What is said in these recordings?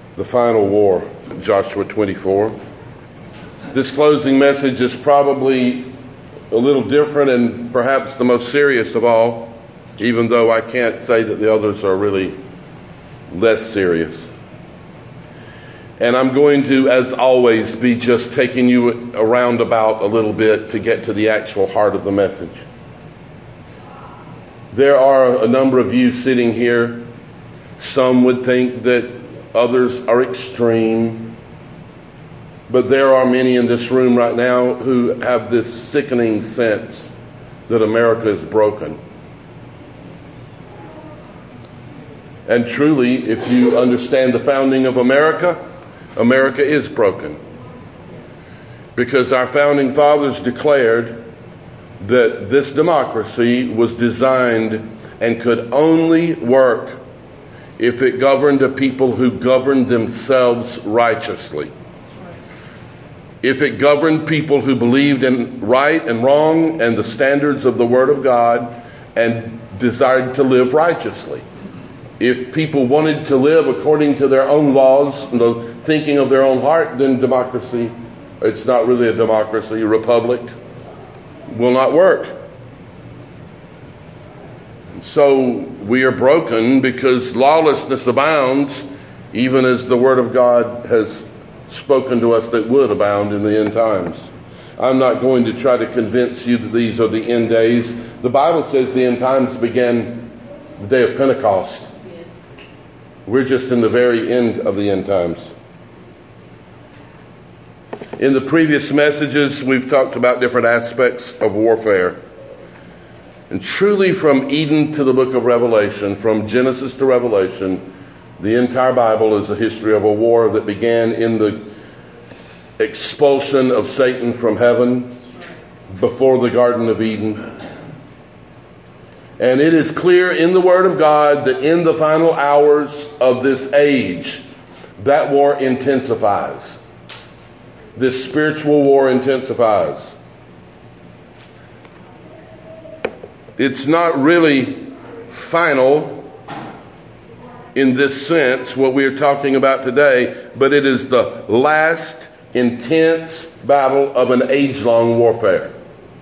the final war, Joshua 24. This closing message is probably a little different and perhaps the most serious of all, even though I can't say that the others are really less serious. And I'm going to, as always, be just taking you around about a little bit to get to the actual heart of the message. There are a number of you sitting here. Some would think that others are extreme. But there are many in this room right now who have this sickening sense that America is broken. And truly, if you understand the founding of America, America is broken. Because our founding fathers declared that this democracy was designed and could only work if it governed a people who governed themselves righteously. If it governed people who believed in right and wrong and the standards of the Word of God and desired to live righteously. If people wanted to live according to their own laws and the thinking of their own heart, then democracy, it's not really a democracy, a republic, will not work. So we are broken because lawlessness abounds, even as the Word of God has spoken to us that would abound in the end times. I'm not going to try to convince you that these are the end days. The Bible says the end times began the day of Pentecost. Yes. We're just in the very end of the end times. In the previous messages, we've talked about different aspects of warfare. And truly, from Eden to the book of Revelation, from Genesis to Revelation, the entire Bible is a history of a war that began in the expulsion of Satan from heaven before the Garden of Eden. And it is clear in the Word of God that in the final hours of this age, that war intensifies. This spiritual war intensifies. It's not really final in this sense, what we are talking about today, but it is the last intense battle of an age-long warfare.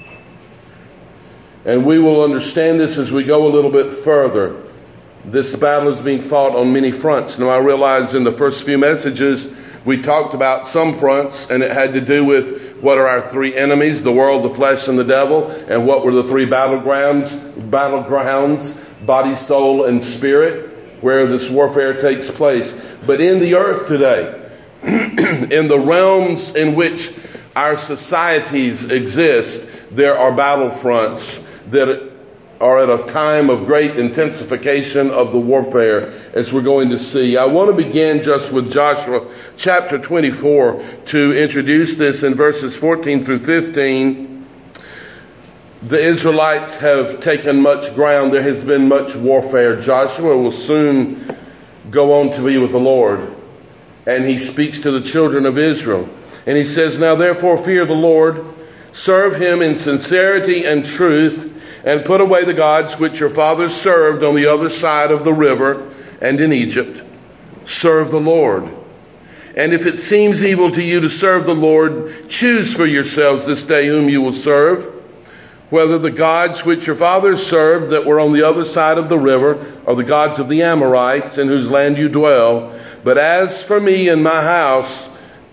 And we will understand this as we go a little bit further. This battle is being fought on many fronts. Now, I realize in the first few messages, we talked about some fronts, and it had to do with what are our three enemies, the world, the flesh, and the devil, and what were the three battlegrounds, body, soul, and spirit, where this warfare takes place. But in the earth today, in the realms in which our societies exist, there are battlefronts that are at a time of great intensification of the warfare, as we're going to see. I want to begin just with Joshua chapter 24 to introduce this in verses 14 through 15. The Israelites have taken much ground. There has been much warfare. Joshua will soon go on to be with the Lord. And he speaks to the children of Israel. And he says, "Now therefore fear the Lord, serve him in sincerity and truth, and put away the gods which your fathers served on the other side of the river and in Egypt. Serve the Lord. And if it seems evil to you to serve the Lord, choose for yourselves this day whom you will serve, whether the gods which your fathers served that were on the other side of the river, or the gods of the Amorites in whose land you dwell. But as for me and my house,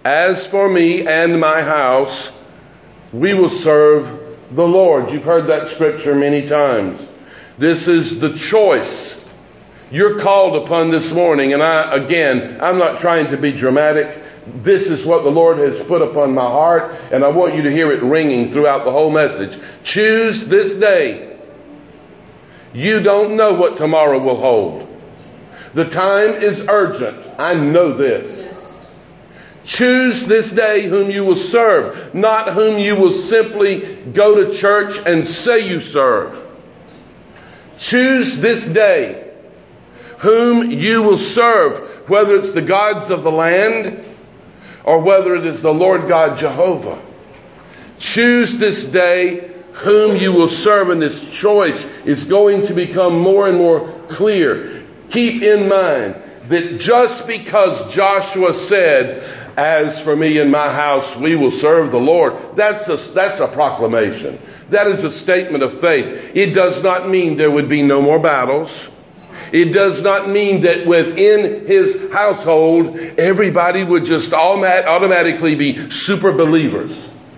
we will serve the Lord." You've heard that scripture many times. This is the choice you're called upon this morning. And I'm not trying to be dramatic. This is what the Lord has put upon my heart, and I want you to hear it ringing throughout the whole message. Choose this day. You don't know what tomorrow will hold. The time is urgent. I know this. Choose this day whom you will serve, not whom you will simply go to church and say you serve. Choose this day whom you will serve, whether it's the gods of the land or whether it is the Lord God Jehovah. Choose this day whom you will serve, and this choice is going to become more and more clear. Keep in mind that just because Joshua said, "As for me and my house, we will serve the Lord," that's a proclamation. That is a statement of faith. It does not mean there would be no more battles. It does not mean that within his household, everybody would just automatically be super believers.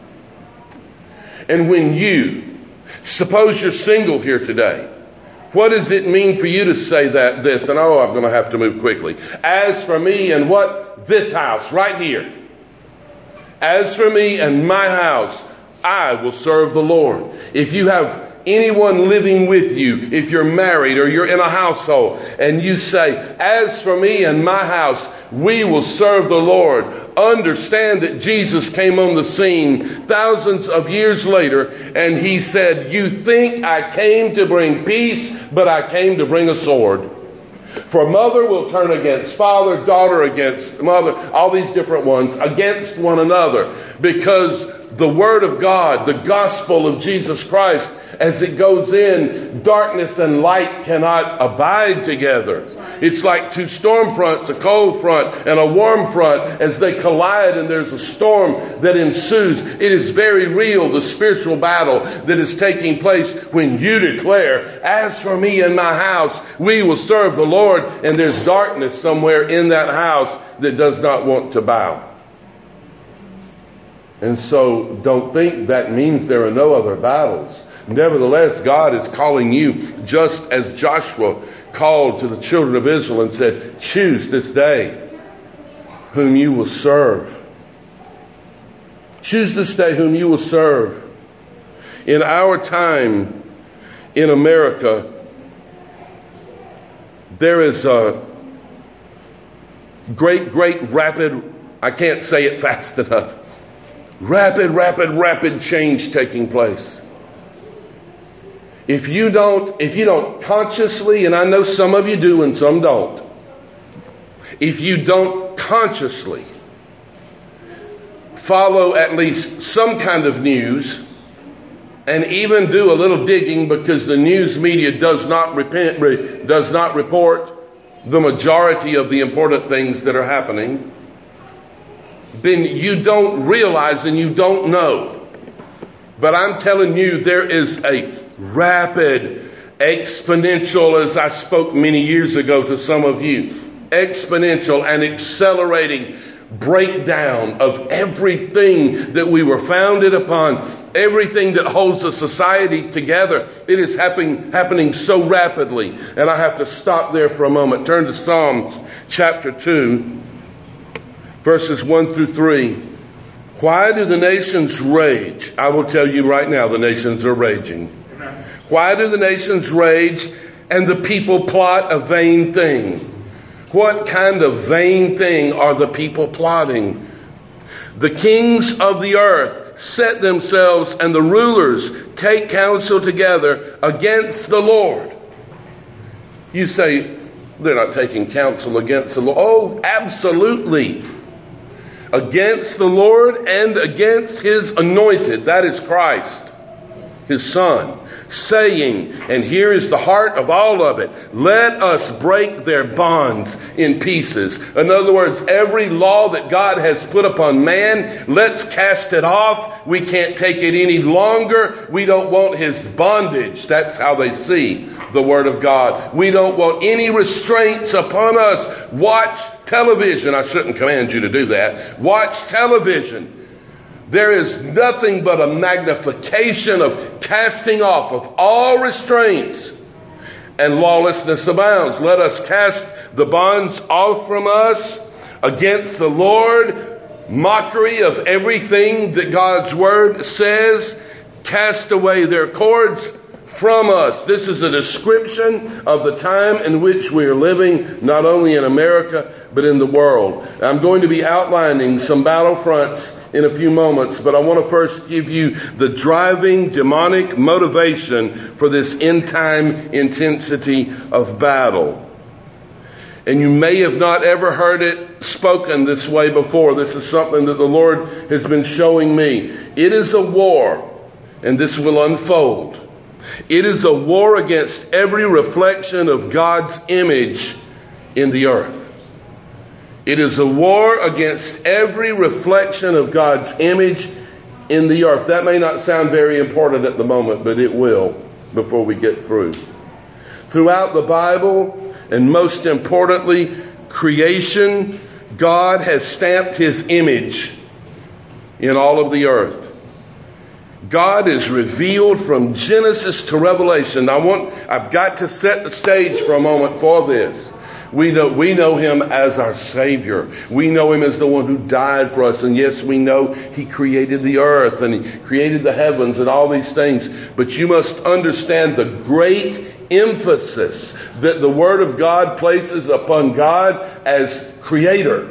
And when suppose you're single here today, what does it mean for you to say this? And I'm going to have to move quickly. As for me and this house right here. As for me and my house, I will serve the Lord. If you have anyone living with you, if you're married or you're in a household, and you say, "As for me and my house, we will serve the Lord," understand that Jesus came on the scene thousands of years later, and he said, "You think I came to bring peace, but I came to bring a sword. For mother will turn against father, daughter against mother," all these different ones, against one another. Because the Word of God, the gospel of Jesus Christ, as it goes in, darkness and light cannot abide together. It's like two storm fronts, a cold front and a warm front, as they collide and there's a storm that ensues. It is very real, the spiritual battle that is taking place when you declare, "As for me and my house, we will serve the Lord," and there's darkness somewhere in that house that does not want to bow. And so don't think that means there are no other battles. Nevertheless, God is calling you, just as Joshua called to the children of Israel and said, "Choose this day whom you will serve." Choose this day whom you will serve. In our time in America, there is a great rapid, I can't say it fast enough, rapid change taking place. If you don't consciously, and I know some of you do and some don't, if you don't consciously follow at least some kind of news, and even do a little digging, because the news media does not report the majority of the important things that are happening, then you don't realize and you don't know. But I'm telling you, there is a rapid, exponential, as I spoke many years ago to some of you, exponential and accelerating breakdown of everything that we were founded upon, everything that holds a society together. It is happening so rapidly. And I have to stop there for a moment. Turn to Psalms chapter 2, verses 1 through 3. Why do the nations rage? I will tell you right now, the nations are raging. Why do the nations rage and the people plot a vain thing? What kind of vain thing are the people plotting? The kings of the earth set themselves, and the rulers take counsel together against the Lord. You say, they're not taking counsel against the Lord. Oh, absolutely. Against the Lord and against his anointed, that is Christ, his Son, saying, and here is the heart of all of it, "Let us break their bonds in pieces." In other words, every law that God has put upon man, let's cast it off. We can't take it any longer. We don't want his bondage. That's how they see the Word of God. We don't want any restraints upon us. Watch television. I shouldn't command you to do that. Watch television. There is nothing but a magnification of casting off of all restraints, and lawlessness abounds. Let us cast the bonds off from us against the Lord. Mockery of everything that God's Word says. Cast away their cords from us. This is a description of the time in which we are living, not only in America, but in the world. I'm going to be outlining some battlefronts in a few moments, but I want to first give you the driving demonic motivation for this end time intensity of battle. And you may have not ever heard it spoken this way before. This is something that the Lord has been showing me. It is a war, and this will unfold. It is a war against every reflection of God's image in the earth. It is a war against every reflection of God's image in the earth. That may not sound very important at the moment, but it will before we get through. Throughout the Bible, and most importantly, creation, God has stamped his image in all of the earth. God is revealed from Genesis to Revelation. I've got to set the stage for a moment for this. We know him as our Savior. We know him as the one who died for us. And yes, we know he created the earth and he created the heavens and all these things. But you must understand the great emphasis that the Word of God places upon God as Creator.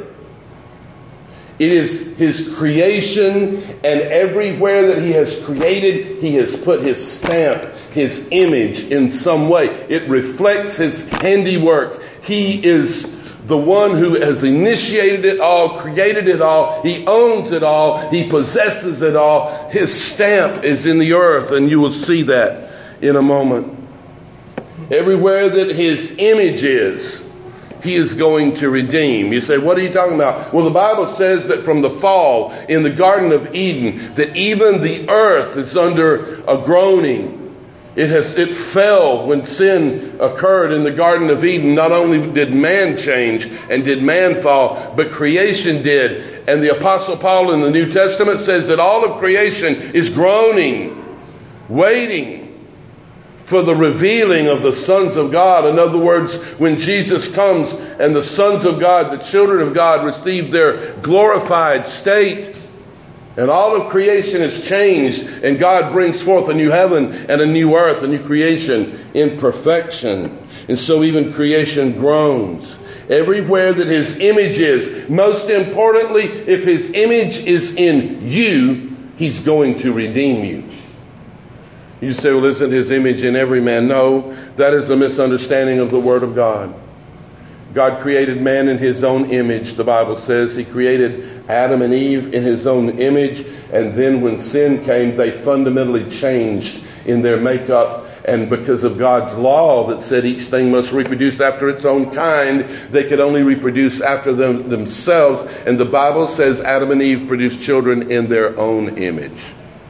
It is his creation, and everywhere that he has created, he has put his stamp, his image in some way. It reflects his handiwork. He is the one who has initiated it all, created it all. He owns it all. He possesses it all. His stamp is in the earth, and you will see that in a moment. Everywhere that his image is, he is going to redeem. You say, what are you talking about? Well, the Bible says that from the fall in the Garden of Eden, that even the earth is under a groaning. It fell when sin occurred in the Garden of Eden. Not only did man change and did man fall, but creation did. And the Apostle Paul in the New Testament says that all of creation is groaning, waiting for the revealing of the sons of God. In other words, when Jesus comes and the sons of God, the children of God, receive their glorified state, and all of creation is changed, and God brings forth a new heaven and a new earth, a new creation in perfection. And so even creation groans. Everywhere that his image is, most importantly, if his image is in you, he's going to redeem you. You say, well, isn't his image in every man? No, that is a misunderstanding of the Word of God. God created man in his own image, the Bible says. He created Adam and Eve in his own image. And then when sin came, they fundamentally changed in their makeup. And because of God's law that said each thing must reproduce after its own kind, they could only reproduce after themselves. And the Bible says Adam and Eve produced children in their own image.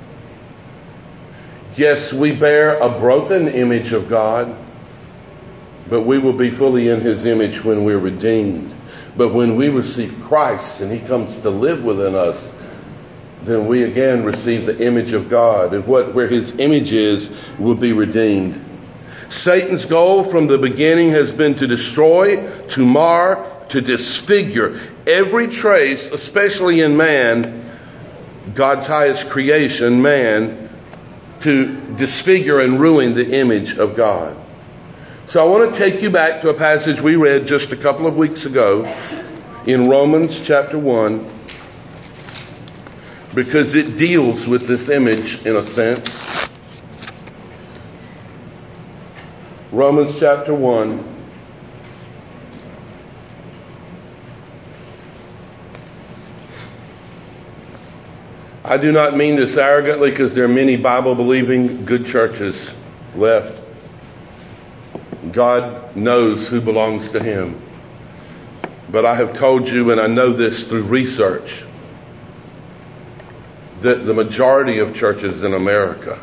Yes, we bear a broken image of God, but we will be fully in his image when we're redeemed. But when we receive Christ and he comes to live within us, then we again receive the image of God. And where his image is will be redeemed. Satan's goal from the beginning has been to destroy, to mar, to disfigure every trace, especially in man, God's highest creation, man, to disfigure and ruin the image of God. So I want to take you back to a passage we read just a couple of weeks ago in Romans chapter 1, because it deals with this image in a sense. Romans chapter 1. I do not mean this arrogantly, because there are many Bible-believing good churches left. God knows who belongs to him. But I have told you, and I know this through research, that the majority of churches in America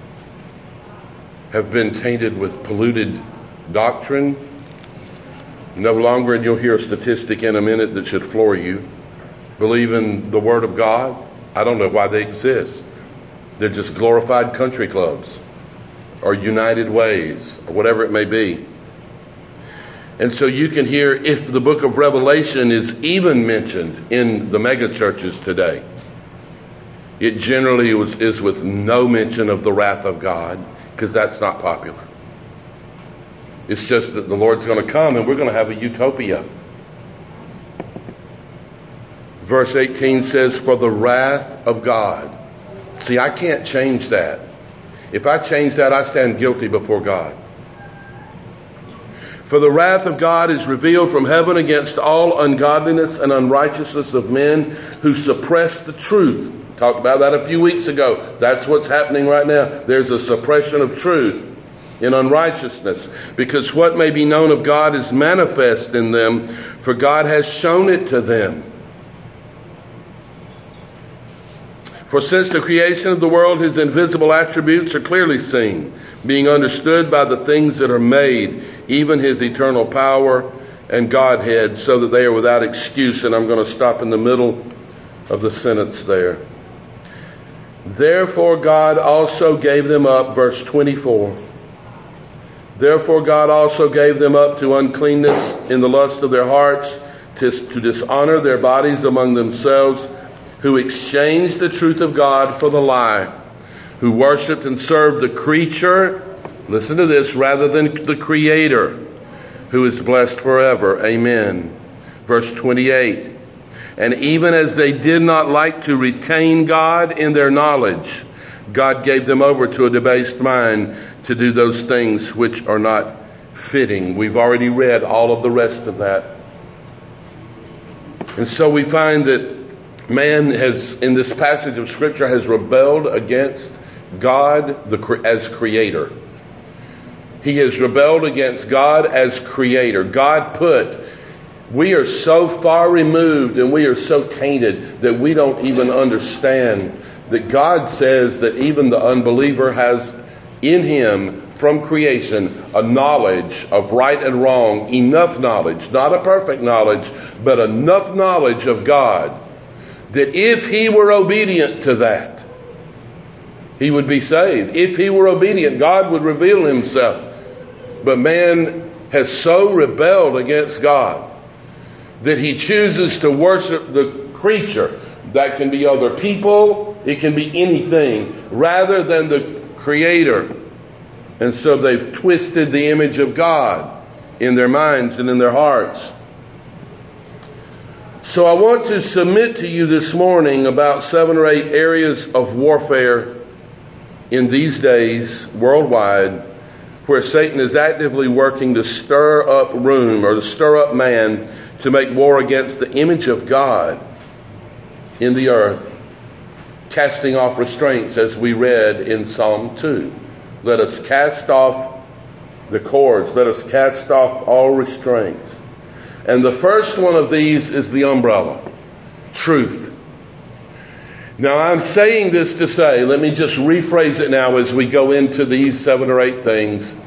have been tainted with polluted doctrine. No longer, and you'll hear a statistic in a minute that should floor you, believe in the Word of God. I don't know why they exist. They're just glorified country clubs or United Ways or whatever it may be. And so you can hear, if the book of Revelation is even mentioned in the mega churches today, it generally is with no mention of the wrath of God, because that's not popular. It's just that the Lord's going to come and we're going to have a utopia. Verse 18 says, for the wrath of God. See, I can't change that. If I change that, I stand guilty before God. For the wrath of God is revealed from heaven against all ungodliness and unrighteousness of men who suppress the truth. Talked about that a few weeks ago. That's what's happening right now. There's a suppression of truth. in unrighteousness, because what may be known of God is manifest in them, for God has shown it to them. For since the creation of the world, his invisible attributes are clearly seen, being understood by the things that are made, even his eternal power and Godhead, so that they are without excuse. And I'm going to stop in the middle of the sentence there. Therefore God also gave them up, verse 24. Therefore God also gave them up to uncleanness in the lust of their hearts, to dishonor their bodies among themselves, who exchanged the truth of God for the lie, who worshipped and served the creature, listen to this, rather than the Creator, who is blessed forever. Amen. Verse 28. And even as they did not like to retain God in their knowledge, God gave them over to a debased mind to do those things which are not fitting. We've already read all of the rest of that. And so we find that man has, in this passage of Scripture, has rebelled against God as Creator. He has rebelled against God as Creator. We are so far removed and we are so tainted that we don't even understand that God says that even the unbeliever has in him from creation a knowledge of right and wrong, enough knowledge, not a perfect knowledge, but enough knowledge of God that if he were obedient to that, he would be saved. If he were obedient, God would reveal himself. But man has so rebelled against God that he chooses to worship the creature. That can be other people, it can be anything, rather than the Creator. And so they've twisted the image of God in their minds and in their hearts. So I want to submit to you this morning about 7 or 8 areas of warfare in these days worldwide where Satan is actively working to stir up room or to stir up man to make war against the image of God in the earth, casting off restraints as we read in Psalm 2. Let us cast off the cords. Let us cast off all restraints. And the first one of these is the umbrella, truth. Now I'm saying this to say, let me just rephrase it now as we go into these 7 or 8 things.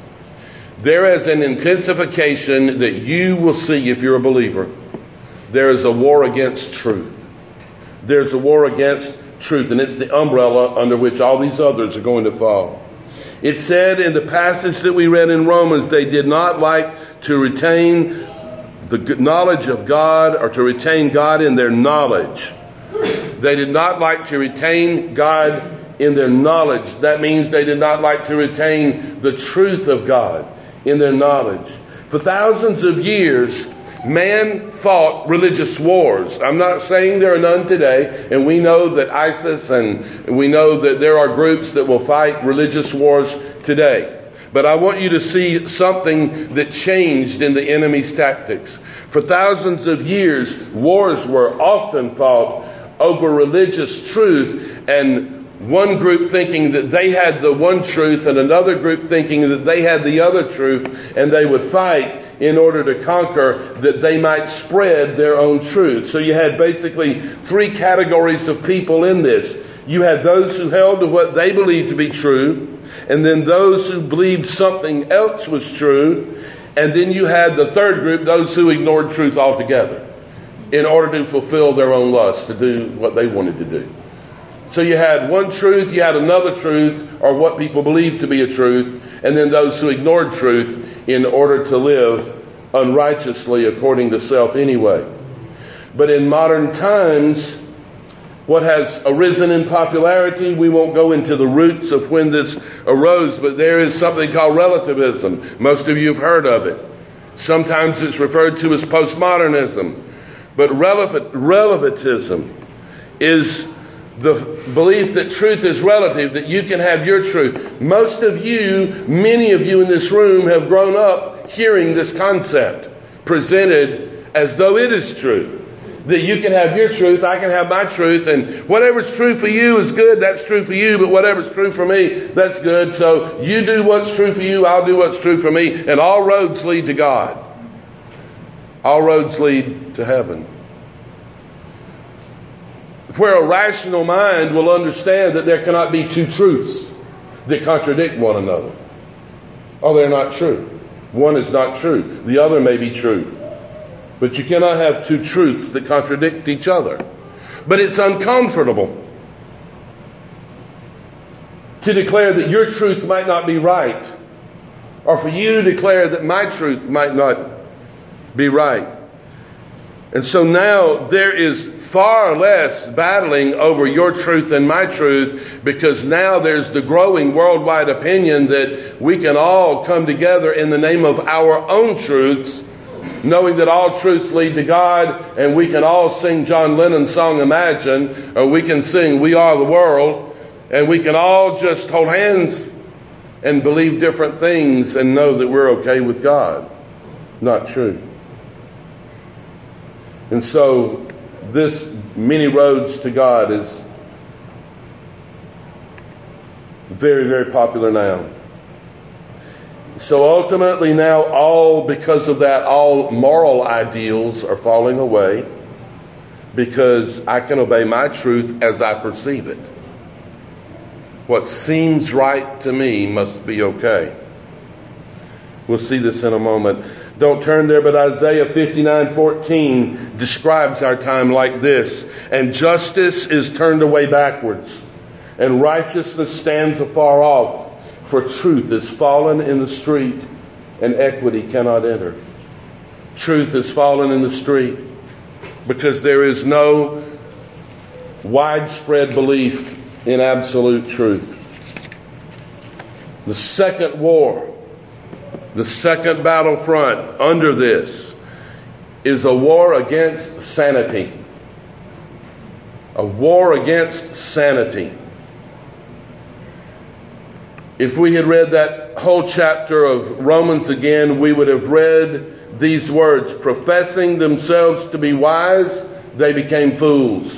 There is an intensification that you will see if you're a believer. There is a war against truth. There's a war against truth, and it's the umbrella under which all these others are going to fall. It said in the passage that we read in Romans, they did not like to retain the knowledge of God or to retain God in their knowledge. They did not like to retain God in their knowledge. That means they did not like to retain the truth of God in their knowledge. For thousands of years, man fought religious wars. I'm not saying there are none today, and we know that ISIS and we know that there are groups that will fight religious wars today. But I want you to see something that changed in the enemy's tactics. For thousands of years, wars were often fought over religious truth, and one group thinking that they had the one truth and another group thinking that they had the other truth, and they would fight in order to conquer that they might spread their own truth. So you had basically 3 categories of people in this. You had those who held to what they believed to be true, and then those who believed something else was true, and then you had the third group, those who ignored truth altogether in order to fulfill their own lust, to do what they wanted to do. So you had one truth, you had another truth, or what people believed to be a truth, and then those who ignored truth in order to live unrighteously according to self anyway. But in modern times, what has arisen in popularity, we won't go into the roots of when this arose, but there is something called relativism. Most of you have heard of it. Sometimes it's referred to as postmodernism. But relativism is the belief that truth is relative, that you can have your truth. Most of you, many of you in this room have grown up hearing this concept presented as though it is true. That you can have your truth, I can have my truth, and whatever's true for you is good, that's true for you, but whatever's true for me, that's good. So you do what's true for you, I'll do what's true for me, and all roads lead to God. All roads lead to heaven. Where a rational mind will understand that there cannot be two truths that contradict one another. Or they're not true. One is not true. The other may be true. But you cannot have two truths that contradict each other. But it's uncomfortable to declare that your truth might not be right, or for you to declare that my truth might not be right. And so now there is far less battling over your truth and my truth, because now there's the growing worldwide opinion that we can all come together in the name of our own truths, knowing that all truths lead to God, and we can all sing John Lennon's song Imagine, or we can sing We Are the World, and we can all just hold hands and believe different things and know that we're okay with God. Not true. And so this many roads to God is very, very popular now. So ultimately now because of that, all moral ideals are falling away, because I can obey my truth as I perceive it. What seems right to me must be okay. We'll see this in a moment. Don't turn there, but Isaiah 59:14 describes our time like this. And justice is turned away backwards, and righteousness stands afar off. For truth is fallen in the street, and equity cannot enter. Truth is fallen in the street because there is no widespread belief in absolute truth. The second war, the second battlefront under this, is a war against sanity. A war against sanity. If we had read that whole chapter of Romans again, we would have read these words: professing themselves to be wise, they became fools.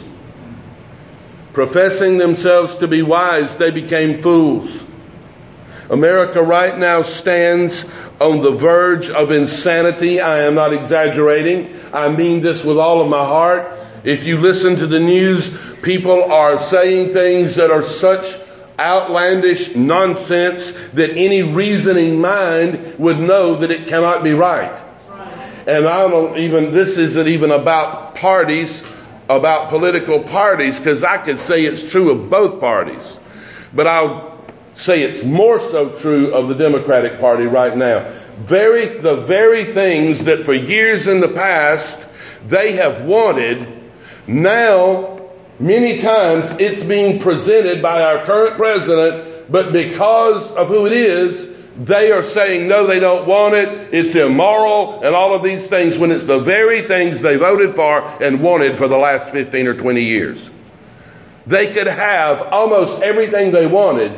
Professing themselves to be wise, they became fools. America right now stands on the verge of insanity. I am not exaggerating. I mean this with all of my heart. If you listen to the news, people are saying things that are such outlandish nonsense that any reasoning mind would know that it cannot be right. And this isn't even about parties, about political parties, because I could say it's true of both parties. But I'll say it's more so true of the Democratic Party right now. The very things that for years in the past they have wanted, now many times it's being presented by our current president, but because of who it is, they are saying, no, they don't want it, it's immoral, and all of these things, when it's the very things they voted for and wanted for the last 15 or 20 years. They could have almost everything they wanted,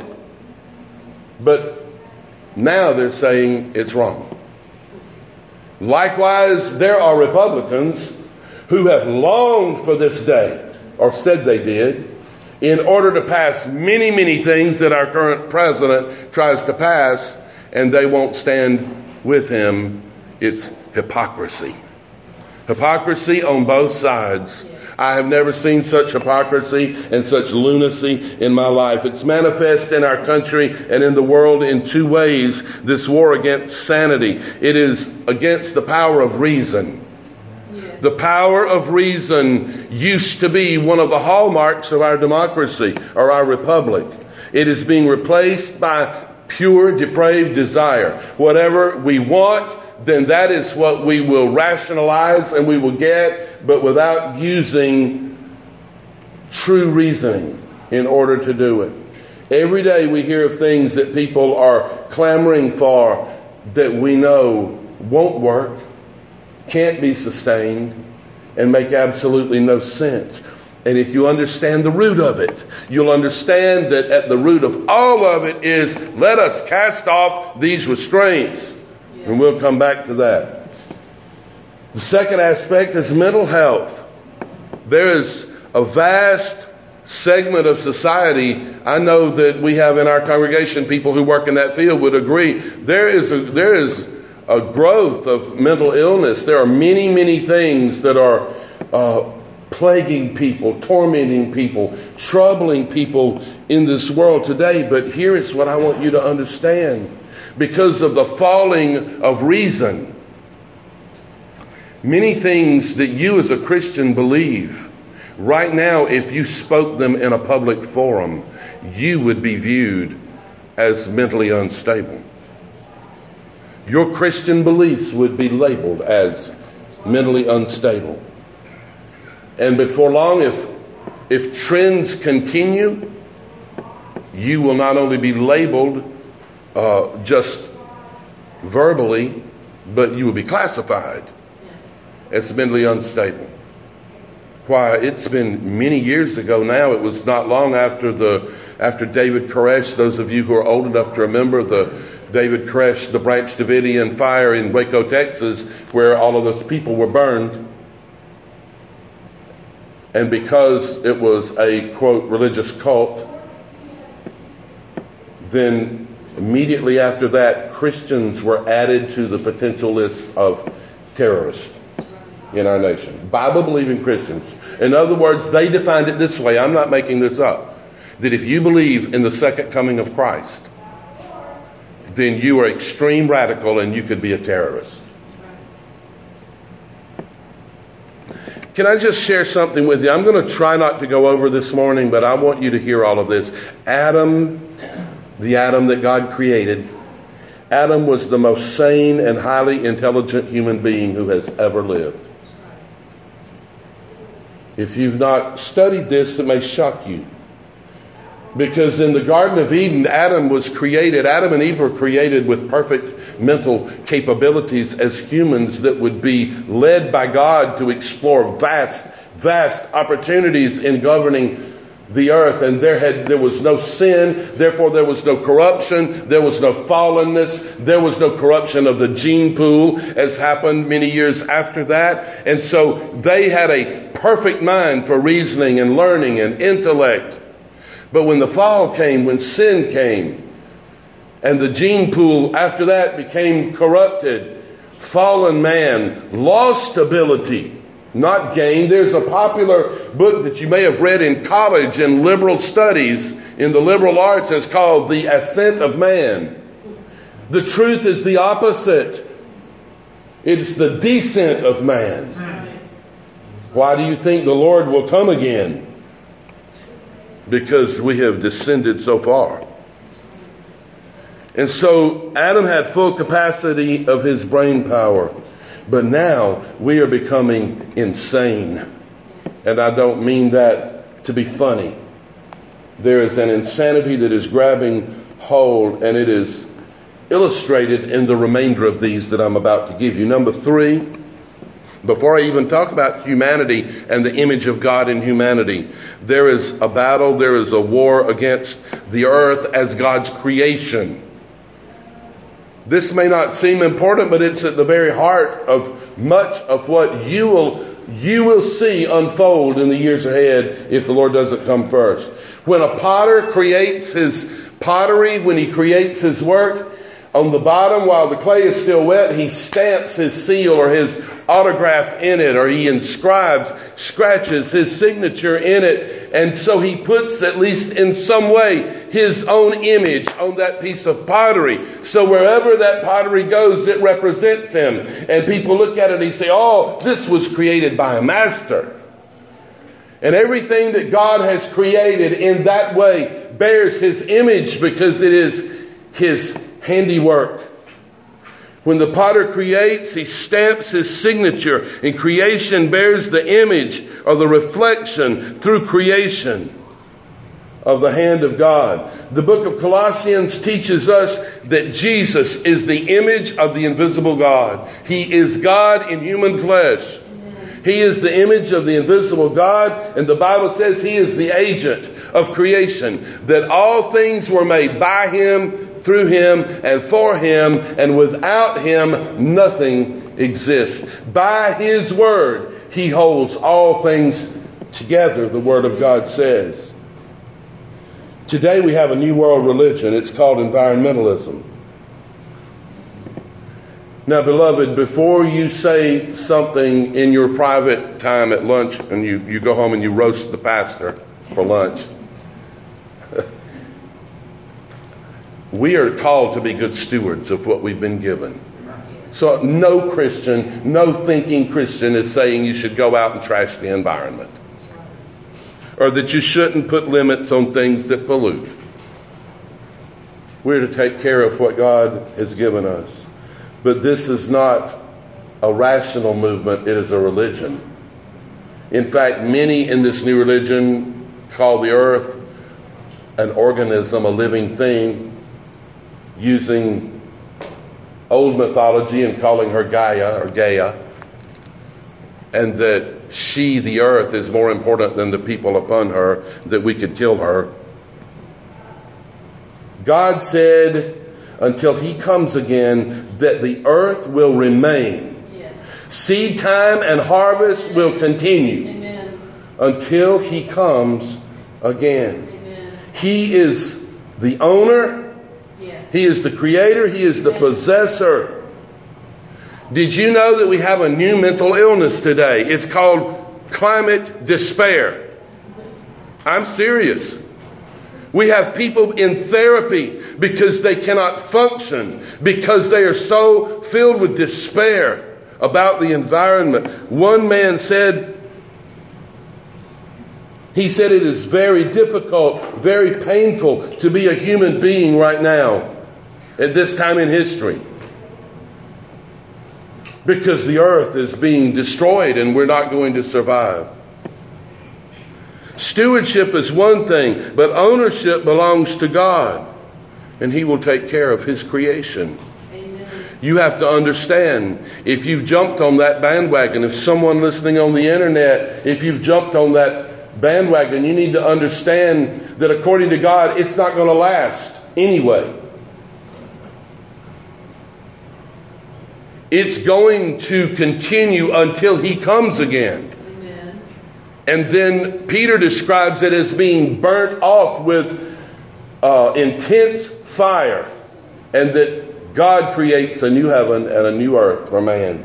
but now they're saying it's wrong. Likewise, there are Republicans who have longed for this day, or said they did, in order to pass many, many things that our current president tries to pass, and they won't stand with him. It's hypocrisy. Hypocrisy on both sides. I have never seen such hypocrisy and such lunacy in my life. It's manifest in our country and in the world in two ways, this war against sanity. It is against the power of reason. Yes. The power of reason used to be one of the hallmarks of our democracy or our republic. It is being replaced by pure, depraved desire. Whatever we want, then that is what we will rationalize and we will get, but without using true reasoning in order to do it. Every day we hear of things that people are clamoring for that we know won't work, can't be sustained, and make absolutely no sense. And if you understand the root of it, you'll understand that at the root of all of it is, let us cast off these restraints. And we'll come back to that. The second aspect is mental health. There is a vast segment of society. I know that we have in our congregation people who work in that field would agree. There is a growth of mental illness. There are many, many things that are plaguing people, tormenting people, troubling people in this world today. But here is what I want you to understand. Because of the falling of reason, many things that you as a Christian believe, right now, if you spoke them in a public forum, you would be viewed as mentally unstable. Your Christian beliefs would be labeled as mentally unstable. And before long, if trends continue, you will not only be labeled just verbally, but you will be classified as mentally unstable. Why, it's been many years ago now. It was not long after David Koresh. Those of you who are old enough to remember the David Koresh, the Branch Davidian fire in Waco, Texas, where all of those people were burned. And because it was a, quote, religious cult, then immediately after that, Christians were added to the potential list of terrorists in our nation. Bible-believing Christians. In other words, they defined it this way. I'm not making this up. That if you believe in the second coming of Christ, then you are extreme radical and you could be a terrorist. Can I just share something with you? I'm going to try not to go over this morning, but I want you to hear all of this. Adam, the Adam that God created, Adam was the most sane and highly intelligent human being who has ever lived. If you've not studied this, it may shock you. Because in the Garden of Eden, Adam and Eve were created with perfect mental capabilities as humans that would be led by God to explore vast opportunities in governing the earth. And there was no sin, therefore there was no corruption, there was no fallenness, there was no corruption of the gene pool as happened many years after that. And so they had a perfect mind for reasoning and learning and intellect. But when the fall came, when sin came, and the gene pool after that became corrupted, fallen man lost ability, not gained. There's a popular book that you may have read in college in liberal studies, in the liberal arts. It's called The Ascent of Man. The truth is the opposite. It's the descent of man. Why do you think the Lord will come again? Because we have descended so far. And so Adam had full capacity of his brain power. But now we are becoming insane. And I don't mean that to be funny. There is an insanity that is grabbing hold, and it is illustrated in the remainder of these that I'm about to give you. Number 3, before I even talk about humanity and the image of God in humanity, there is a battle, there is a war against the earth as God's creation. This may not seem important, but it's at the very heart of much of what you will see unfold in the years ahead if the Lord doesn't come first. When a potter creates his pottery, when he creates his work, on the bottom, while the clay is still wet, he stamps his seal or his autograph in it, or he scratches his signature in it. And so he puts, at least in some way, his own image on that piece of pottery. So wherever that pottery goes, it represents him. And people look at it and say, oh, this was created by a master. And everything that God has created in that way bears his image because it is his handiwork. When the potter creates, he stamps his signature, and creation bears the image or the reflection through creation of the hand of God. The book of Colossians teaches us that Jesus is the image of the invisible God. He is God in human flesh. He is the image of the invisible God, and the Bible says he is the agent of creation, that all things were made by him, through him, and for him, and without him nothing exists. By his word he holds all things together, the Word of God says. Today we have a new world religion. It's called environmentalism. Now, beloved, before you say something in your private time at lunch and you go home and you roast the pastor for lunch, we are called to be good stewards of what we've been given. So no Christian, no thinking Christian is saying you should go out and trash the environment, or that you shouldn't put limits on things that pollute. We're to take care of what God has given us. But this is not a rational movement, it is a religion. In fact, many in this new religion call the earth an organism, a living thing, using old mythology and calling her Gaia or Gaia, and that she, the earth, is more important than the people upon her, that we could kill her. God said, until he comes again, that the earth will remain. Yes. Seed time and harvest will continue. Amen. Until he comes again. Amen. He is the owner. Yes. He is the creator. He is the possessor. Did you know that we have a new mental illness today? It's called climate despair. I'm serious. We have people in therapy because they cannot function, because they are so filled with despair about the environment. One man said, it is very difficult, very painful to be a human being right now at this time in history, because the earth is being destroyed and we're not going to survive. Stewardship is one thing, but ownership belongs to God, and he will take care of his creation. Amen. You have to understand, if you've jumped on that bandwagon, if someone listening on the internet, if you've jumped on that bandwagon, you need to understand that according to God, it's not going to last anyway. It's going to continue until he comes again. And then Peter describes it as being burnt off with intense fire, and that God creates a new heaven and a new earth for man.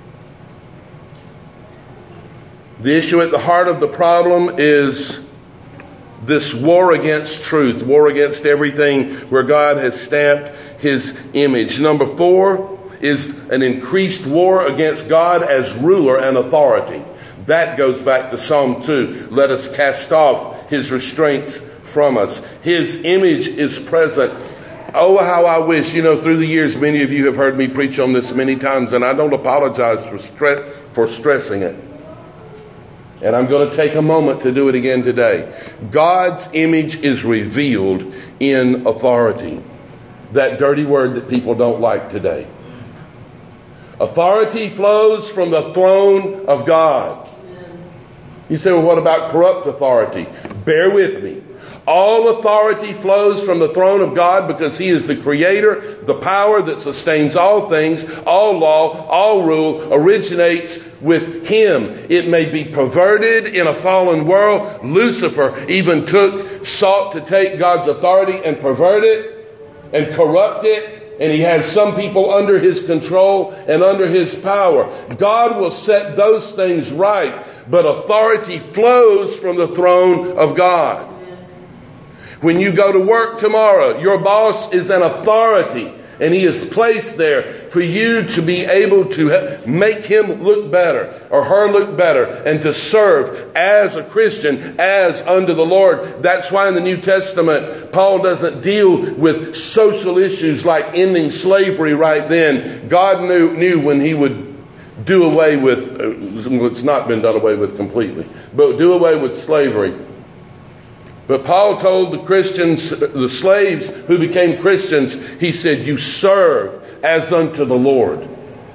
The issue at the heart of the problem is this war against truth, war against everything where God has stamped his image. Number 4 is an increased war against God as ruler and authority. That goes back to Psalm 2. Let us cast off his restraints from us. His image is present. Oh, how I wish, through the years, many of you have heard me preach on this many times, and I don't apologize for stressing it. And I'm going to take a moment to do it again today. God's image is revealed in authority. That dirty word that people don't like today. Authority flows from the throne of God. You say, well, what about corrupt authority? Bear with me. All authority flows from the throne of God because he is the creator. The power that sustains all things, all law, all rule originates with him. It may be perverted in a fallen world. Lucifer even sought to take God's authority and pervert it and corrupt it. And he has some people under his control and under his power. God will set those things right, but authority flows from the throne of God. When you go to work tomorrow, your boss is an authority, and he is placed there for you to be able to make him look better or her look better, and to serve as a Christian, as unto the Lord. That's why in the New Testament, Paul doesn't deal with social issues like ending slavery right then. God knew when he would do away with, it's not been done away with completely, but do away with slavery. But Paul told the Christians, the slaves who became Christians, he said, you serve as unto the Lord.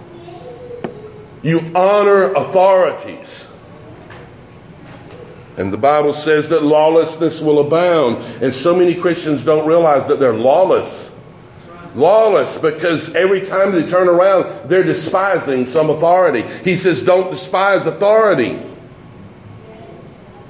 You honor authorities. And the Bible says that lawlessness will abound. And so many Christians don't realize that they're lawless. Lawless because every time they turn around, they're despising some authority. He says, don't despise authority.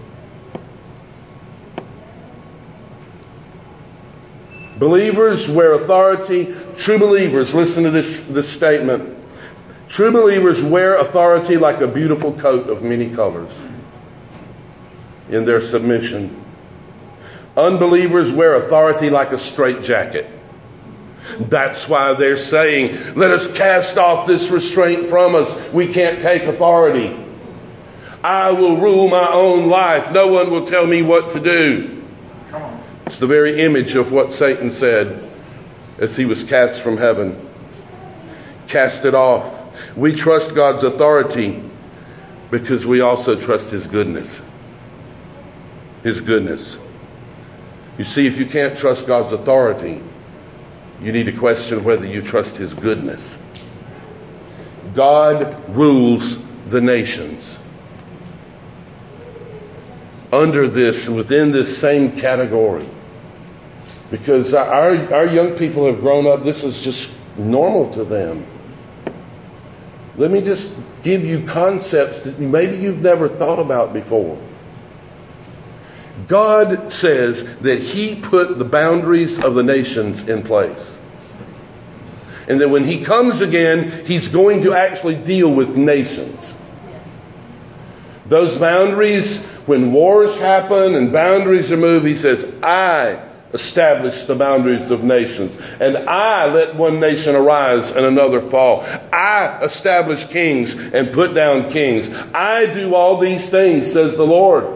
Believers wear authority. True believers, listen to this statement. True believers wear authority like a beautiful coat of many colors in their submission. Unbelievers wear authority like a straitjacket. That's why they're saying, let us cast off this restraint from us. We can't take authority. I will rule my own life. No one will tell me what to do. It's the very image of what Satan said as he was cast from heaven. Cast it off. We trust God's authority because we also trust His goodness. His goodness. You see, if you can't trust God's authority, you need to question whether you trust His goodness. God rules the nations. Under this, within this same category. Because our young people have grown up, this is just normal to them. Let me just give you concepts that maybe you've never thought about before. God says that He put the boundaries of the nations in place. And that when He comes again, He's going to actually deal with nations. Yes. Those boundaries, when wars happen and boundaries are moved, He says, I establish the boundaries of nations. And I let one nation arise and another fall. I establish kings and put down kings. I do all these things, says the Lord.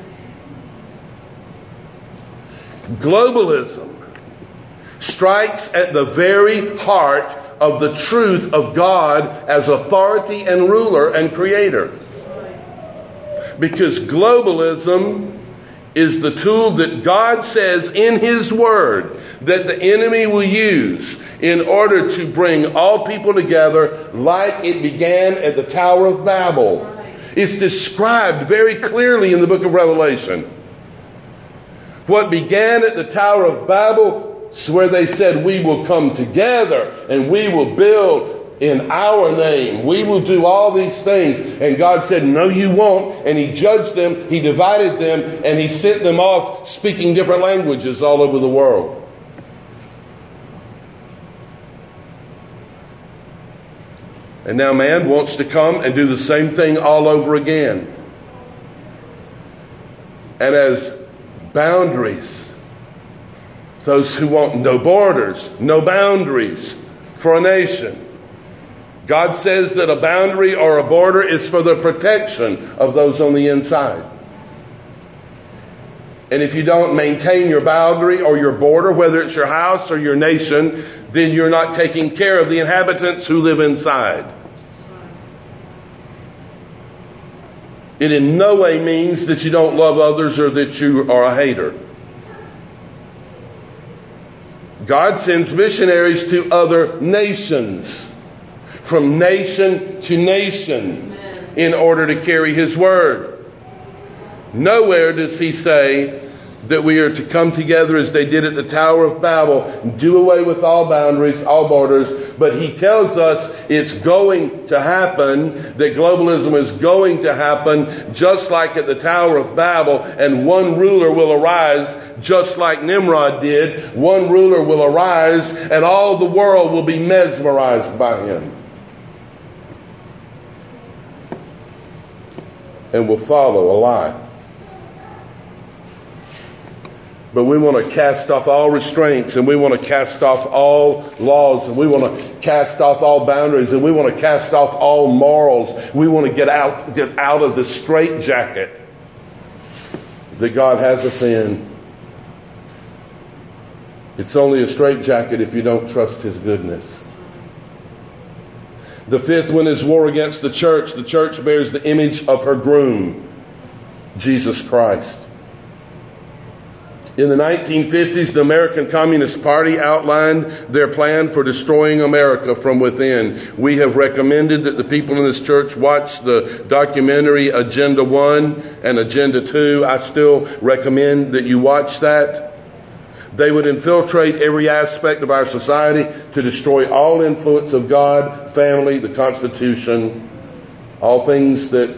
Globalism strikes at the very heart of the truth of God as authority and ruler and creator. Because globalism is the tool that God says in His Word that the enemy will use in order to bring all people together like it began at the Tower of Babel. It's described very clearly in the book of Revelation. What began at the Tower of Babel is where they said, we will come together and we will build in our name. We will do all these things. And God said, no, you won't. And He judged them. He divided them. And He sent them off speaking different languages all over the world. And now man wants to come and do the same thing all over again. And as boundaries, those who want no borders, no boundaries for a nation. God says that a boundary or a border is for the protection of those on the inside. And if you don't maintain your boundary or your border, whether it's your house or your nation, then you're not taking care of the inhabitants who live inside. It in no way means that you don't love others or that you are a hater. God sends missionaries to other nations, from nation to nation, in order to carry His word. Nowhere does He say that we are to come together as they did at the Tower of Babel and do away with all boundaries, all borders. But He tells us it's going to happen, that globalism is going to happen just like at the Tower of Babel, and one ruler will arise just like Nimrod did. One ruler will arise and all the world will be mesmerized by him and will follow a lie. But we want to cast off all restraints, and we want to cast off all laws, and we want to cast off all boundaries, and we want to cast off all morals. We want to get out of the straitjacket that God has us in. It's only a straitjacket if you don't trust His goodness. The fifth one is war against the church. The church bears the image of her groom, Jesus Christ. In the 1950s, the American Communist Party outlined their plan for destroying America from within. We have recommended that the people in this church watch the documentary Agenda 1 and Agenda 2. I still recommend that you watch that. They would infiltrate every aspect of our society to destroy all influence of God, family, the Constitution, all things that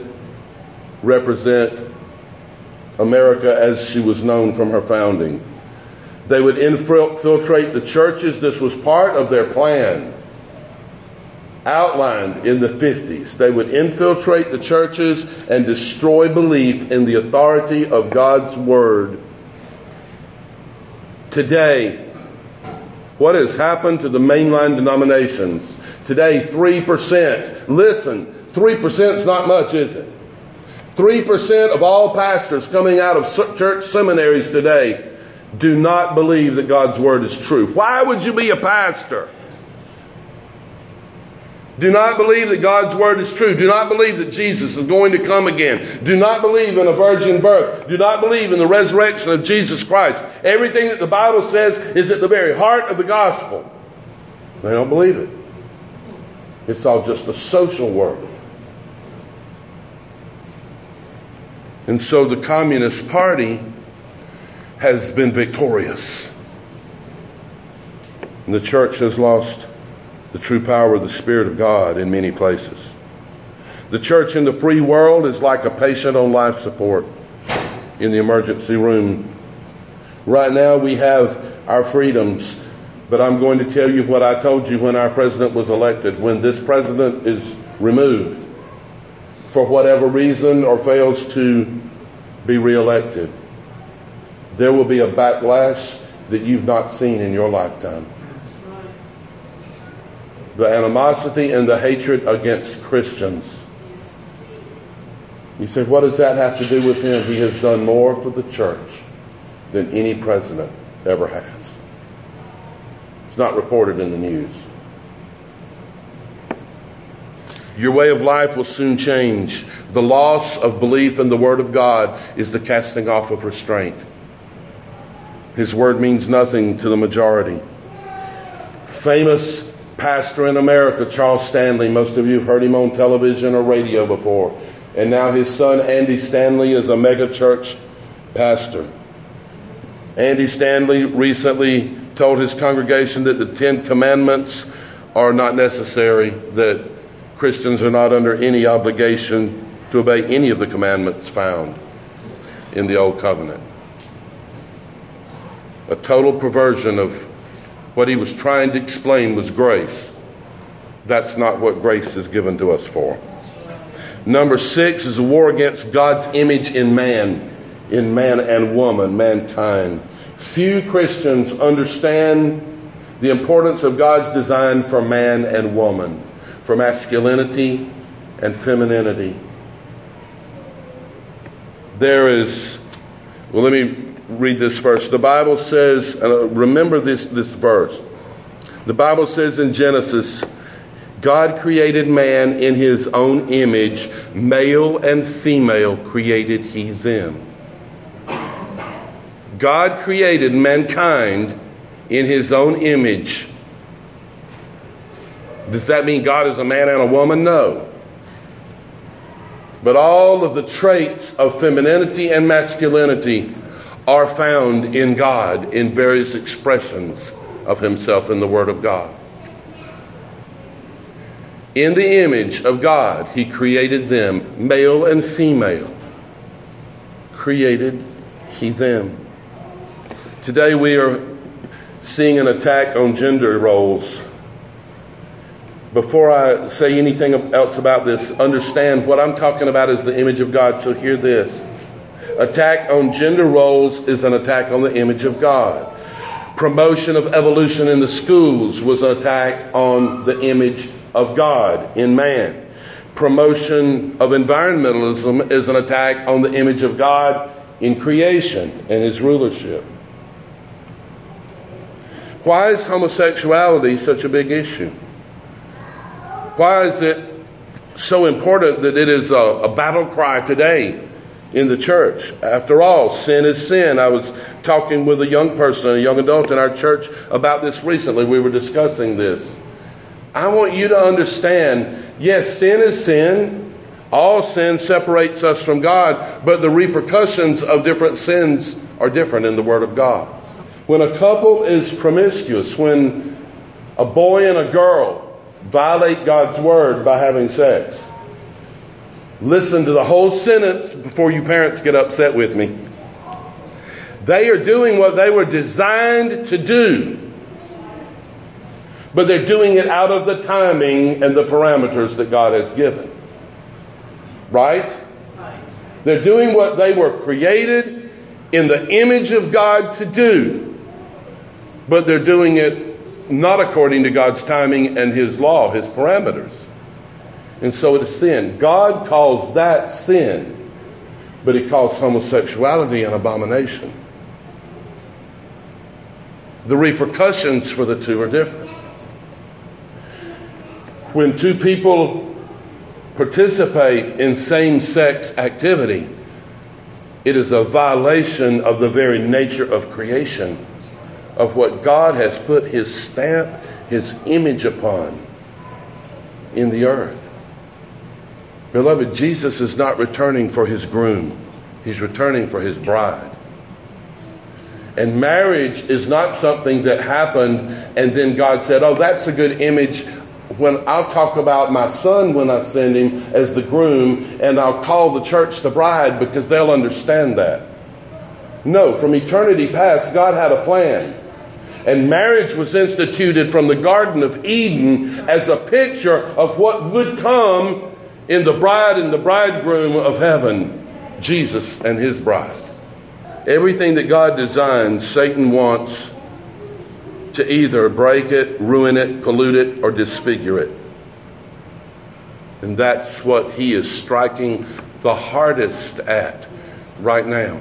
represent America as she was known from her founding. They would infiltrate the churches. This was part of their plan, outlined in the 50s. They would infiltrate the churches and destroy belief in the authority of God's Word. Today, what has happened to the mainline denominations? Today, 3%. Listen, 3% is not much, is it? 3% of all pastors coming out of church seminaries today do not believe that God's Word is true. Why would you be a pastor? Do not believe that God's Word is true. Do not believe that Jesus is going to come again. Do not believe in a virgin birth. Do not believe in the resurrection of Jesus Christ. Everything that the Bible says is at the very heart of the gospel. They don't believe it. It's all just a social world. And so the Communist Party has been victorious. And the church has lost the true power of the Spirit of God in many places. The church in the free world is like a patient on life support in the emergency room. Right now we have our freedoms, but I'm going to tell you what I told you when our president was elected. When this president is removed for whatever reason or fails to be reelected, there will be a backlash that you've not seen in your lifetime. The animosity and the hatred against Christians. You say, what does that have to do with him? He has done more for the church than any president ever has. It's not reported in the news. Your way of life will soon change. The loss of belief in the Word of God is the casting off of restraint. His Word means nothing to the majority. Famous pastor in America, Charles Stanley. Most of you have heard him on television or radio before. And now his son, Andy Stanley, is a mega church pastor. Andy Stanley recently told his congregation that the 10 Commandments are not necessary, that Christians are not under any obligation to obey any of the commandments found in the Old Covenant. A total perversion of what he was trying to explain was grace. That's not what grace is given to us for. Number 6 is a war against God's image in man and woman, mankind. Few Christians understand the importance of God's design for man and woman, for masculinity and femininity. Let me read this verse. The Bible says, remember this verse. The Bible says in Genesis, God created man in his own image, male and female created he them. God created mankind in his own image. Does that mean God is a man and a woman? No. But all of the traits of femininity and masculinity are found in God in various expressions of himself in the Word of God. In the image of God, he created them, male and female. Created he them. Today we are seeing an attack on gender roles. Before I say anything else about this, understand what I'm talking about is the image of God, so hear this. Attack on gender roles is an attack on the image of God. Promotion of evolution in the schools was an attack on the image of God in man. Promotion of environmentalism is an attack on the image of God in creation and his rulership. Why is homosexuality such a big issue? Why is it so important that it is a battle cry today in the church? After all, sin is sin. I was talking with a young person, a young adult in our church about this recently. We were discussing this. I want you to understand, yes, sin is sin. All sin separates us from God, but the repercussions of different sins are different in the Word of God. When a couple is promiscuous, when a boy and a girl violate God's Word by having sex, listen to the whole sentence before you parents get upset with me. They are doing what they were designed to do. But they're doing it out of the timing and the parameters that God has given. Right? They're doing what they were created in the image of God to do. But they're doing it not according to God's timing and His law, His parameters. And so it is sin. God calls that sin, but He calls homosexuality an abomination. The repercussions for the two are different. When two people participate in same-sex activity, it is a violation of the very nature of creation, of what God has put His stamp, His image upon in the earth. Beloved, Jesus is not returning for His groom. He's returning for His bride. And marriage is not something that happened and then God said, oh, that's a good image. When I'll talk about my son when I send him as the groom, and I'll call the church the bride because they'll understand that. No, from eternity past, God had a plan. And marriage was instituted from the Garden of Eden as a picture of what would come in the bride and the bridegroom of heaven, Jesus and His bride. Everything that God designs, Satan wants to either break it, ruin it, pollute it, or disfigure it. And that's what he is striking the hardest at right now.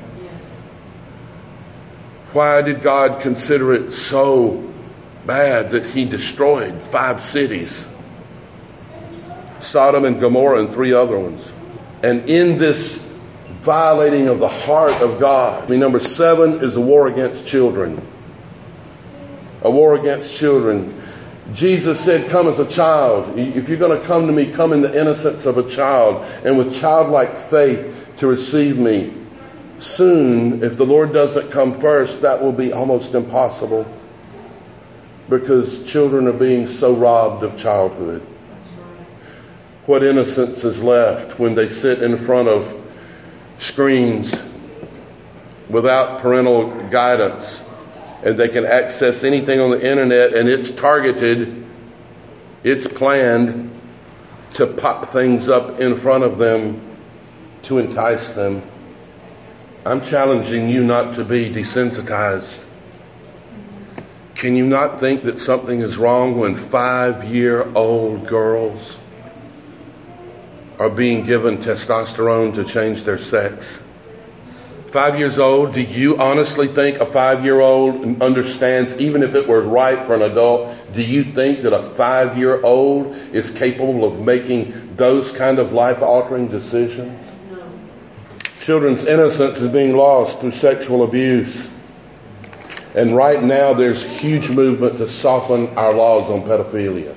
Why did God consider it so bad that He destroyed 5 cities? Sodom and Gomorrah and 3 other ones. And in this violating of the heart of God, number 7 is a war against children. A war against children. Jesus said, come as a child. If you're going to come to me, come in the innocence of a child and with childlike faith to receive me. Soon, if the Lord doesn't come first, that will be almost impossible because children are being so robbed of childhood. What innocence is left when they sit in front of screens without parental guidance? And they can access anything on the internet, and it's targeted, it's planned to pop things up in front of them to entice them. I'm challenging you not to be desensitized. Can you not think that something is wrong when 5-year-old girls are being given testosterone to change their sex? 5 years old, do you honestly think a 5-year-old understands, even if it were right for an adult, do you think that a 5-year-old is capable of making those kind of life-altering decisions? No. Children's innocence is being lost through sexual abuse. And right now there's huge movement to soften our laws on pedophilia.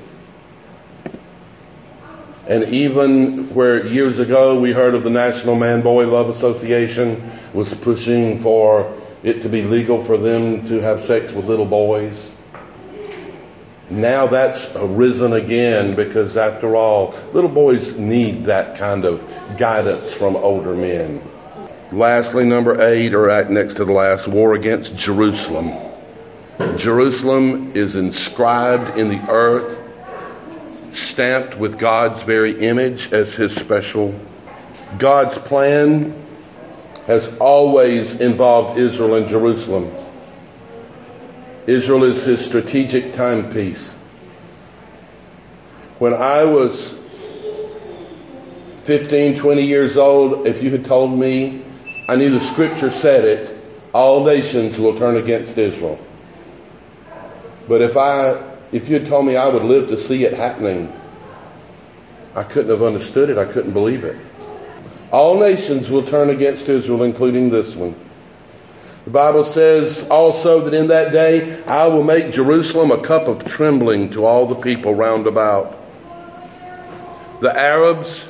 And even where years ago we heard of the National Man-Boy Love Association was pushing for it to be legal for them to have sex with little boys. Now that's arisen again because after all, little boys need that kind of guidance from older men. Lastly, number 8, or right next to the last, war against Jerusalem. Jerusalem is inscribed in the earth, stamped with God's very image as His special. God's plan has always involved Israel and Jerusalem. Israel is His strategic timepiece. When I was 15, 20 years old, if you had told me, I knew the scripture said it, all nations will turn against Israel. But if you had told me I would live to see it happening, I couldn't have understood it. I couldn't believe it. All nations will turn against Israel, including this one. The Bible says also that in that day I will make Jerusalem a cup of trembling to all the people round about. The Arabs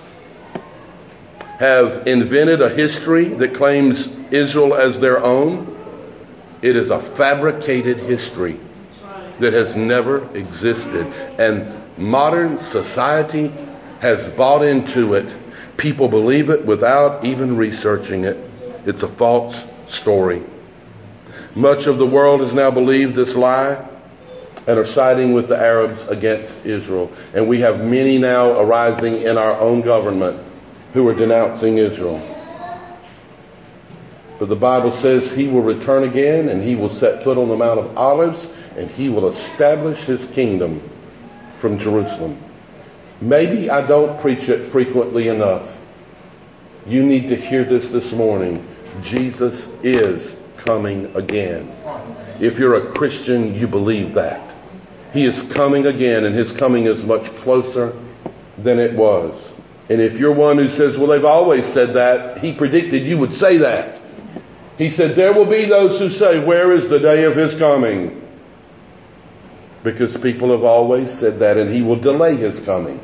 have invented a history that claims Israel as their own. It is a fabricated history that has never existed. And modern society has bought into it. People believe it without even researching it. It's a false story. Much of the world has now believed this lie and are siding with the Arabs against Israel. And we have many now arising in our own government who are denouncing Israel. But the Bible says he will return again, and he will set foot on the Mount of Olives, and he will establish his kingdom from Jerusalem. Maybe I don't preach it frequently enough. You need to hear this morning. Jesus is coming again. If you're a Christian, you believe that. He is coming again, and his coming is much closer than it was. And if you're one who says, well, they've always said that, he predicted you would say that. He said, there will be those who say, where is the day of his coming? Because people have always said that, and he will delay his coming.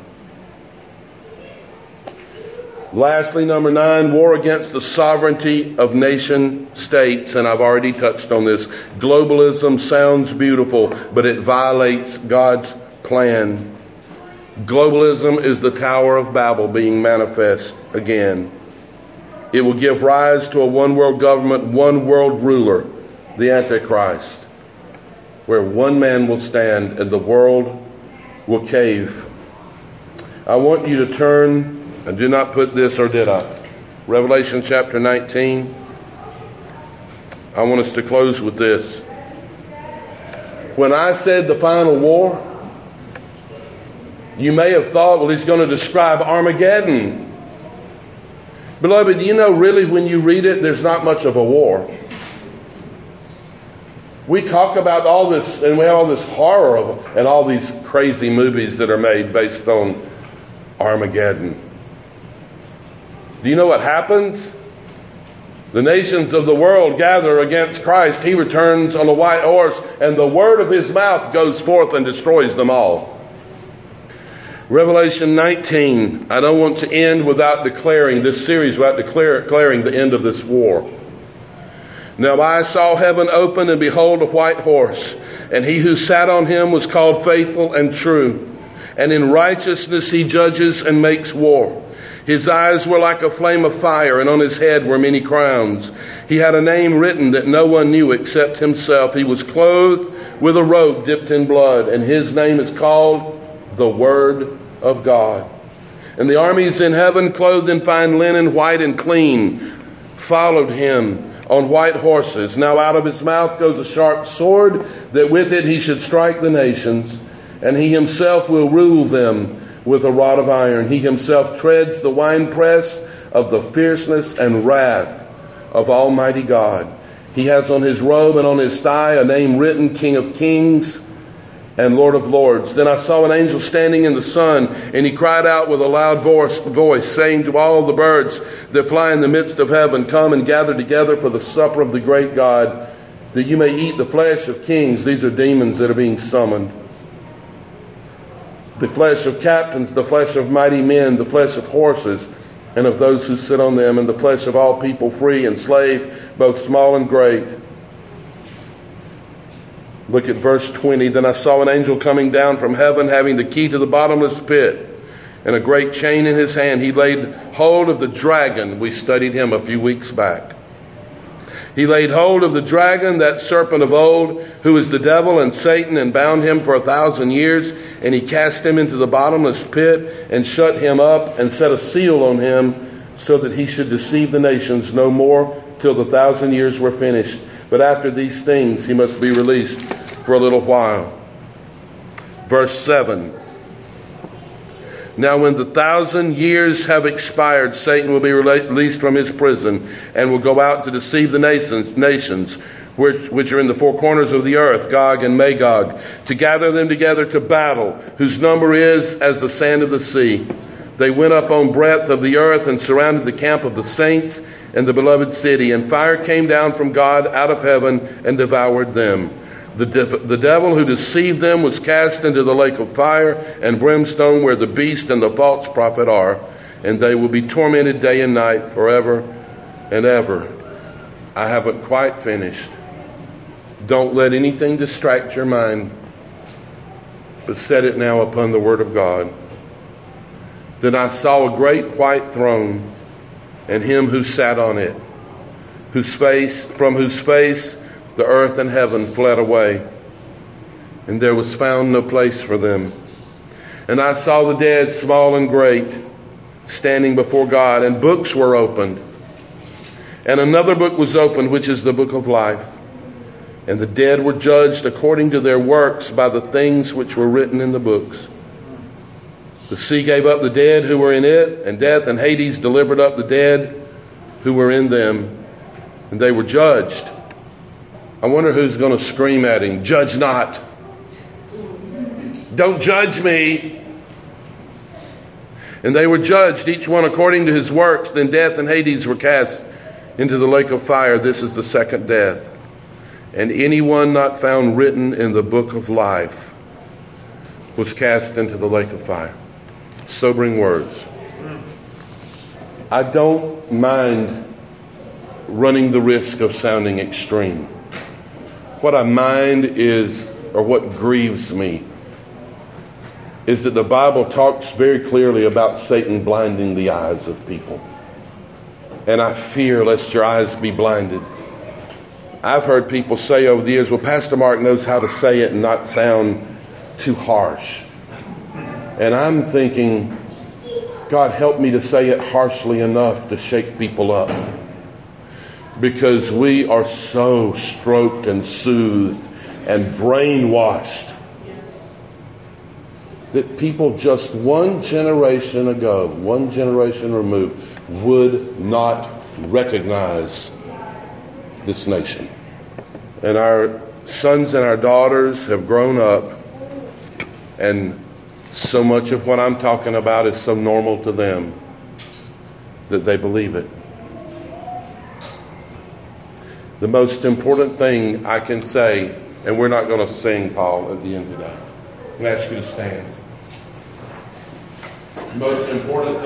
Lastly, number 9, war against the sovereignty of nation states. And I've already touched on this. Globalism sounds beautiful, but it violates God's plan. Globalism is the Tower of Babel being manifest again. It will give rise to a one world government, one world ruler, the Antichrist, where one man will stand and the world will cave. I want you to turn, I did not put this, or did I? Revelation chapter 19. I want us to close with this. When I said the final war, you may have thought, well, he's going to describe Armageddon. Beloved, you know, really, when you read it, there's not much of a war. We talk about all this, and we have all this horror of, and all these crazy movies that are made based on Armageddon. Do you know what happens? The nations of the world gather against Christ. He returns on a white horse, and the word of his mouth goes forth and destroys them all. Revelation 19. I don't want to end without declaring this series, without declaring the end of this war. Now I saw heaven open, and behold, a white horse, and he who sat on him was called Faithful and True, and in righteousness he judges and makes war. His eyes were like a flame of fire, and on his head were many crowns. He had a name written that no one knew except himself. He was clothed with a robe dipped in blood, and his name is called the Word of God. And the armies in heaven, clothed in fine linen, white and clean, followed him on white horses. Now out of his mouth goes a sharp sword, that with it he should strike the nations, and he himself will rule them with a rod of iron. He himself treads the winepress of the fierceness and wrath of Almighty God. He has on his robe and on his thigh a name written, King of Kings and Lord of Lords. Then I saw an angel standing in the sun, and he cried out with a loud voice, saying to all the birds that fly in the midst of heaven, come and gather together for the supper of the great God, that you may eat the flesh of kings. These are demons that are being summoned. The flesh of captains, the flesh of mighty men, the flesh of horses, and of those who sit on them, and the flesh of all people, free and slave, both small and great. Look at verse 20. Then I saw an angel coming down from heaven, having the key to the bottomless pit, and a great chain in his hand. He laid hold of the dragon. We studied him a few weeks back. He laid hold of the dragon, that serpent of old, who is the devil and Satan, and bound him for 1,000 years. And he cast him into the bottomless pit, and shut him up, and set a seal on him, so that he should deceive the nations no more, till the 1,000 years were finished. But after these things he must be released for a little while. Verse 7. Now when the 1,000 years have expired, Satan will be released from his prison, and will go out to deceive the nations which are in the four corners of the earth, Gog and Magog, to gather them together to battle, whose number is as the sand of the sea. They went up on breadth of the earth, and surrounded the camp of the saints and the beloved city. And fire came down from God out of heaven and devoured them. The devil who deceived them was cast into the lake of fire and brimstone, where the beast and the false prophet are, and they will be tormented day and night forever and ever. I haven't quite finished. Don't let anything distract your mind, but set it now upon the Word of God. Then I saw a great white throne, and him who sat on it, from whose face The earth and heaven fled away, and there was found no place for them. And I saw the dead, small and great, standing before God, and books were opened. And another book was opened, which is the book of life. And the dead were judged according to their works by the things which were written in the books. The sea gave up the dead who were in it, and death and Hades delivered up the dead who were in them, and they were judged. I wonder who's going to scream at him, "Judge not. Don't judge me." And they were judged, each one according to his works. Then death and Hades were cast into the lake of fire. This is the second death. And anyone not found written in the book of life was cast into the lake of fire. Sobering words. I don't mind running the risk of sounding extreme. What I mind is, or what grieves me, is that the Bible talks very clearly about Satan blinding the eyes of people. And I fear lest your eyes be blinded. I've heard people say over the years, well, Pastor Mark knows how to say it and not sound too harsh. And I'm thinking, God, help me to say it harshly enough to shake people up. Because we are so stroked and soothed and brainwashed that people just one generation ago, one generation removed, would not recognize this nation. And our sons and our daughters have grown up, and so much of what I'm talking about is so normal to them that they believe it. The most important thing I can say, and we're not going to sing, Paul, at the end today. I'm going to ask you to stand. The most important thing